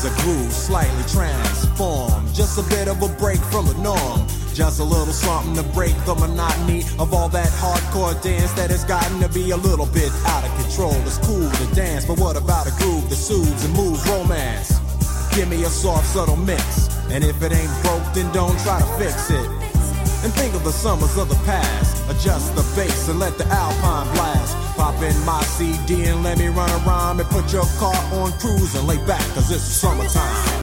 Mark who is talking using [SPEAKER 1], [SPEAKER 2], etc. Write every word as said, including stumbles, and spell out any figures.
[SPEAKER 1] is a groove slightly transformed, just a bit of a break from the norm. Just a little something to break the monotony of all that hardcore dance that has gotten to be a little bit out of control. It's cool to dance, but what about a groove that soothes and moves romance? Give me a soft, subtle mix, and if it ain't broke, then don't try to fix it. And think of the summers of the past. Adjust the bass and let the Alpine blast. Pop in my C D and let me run around and put your car on cruise and lay back, cause it's summertime.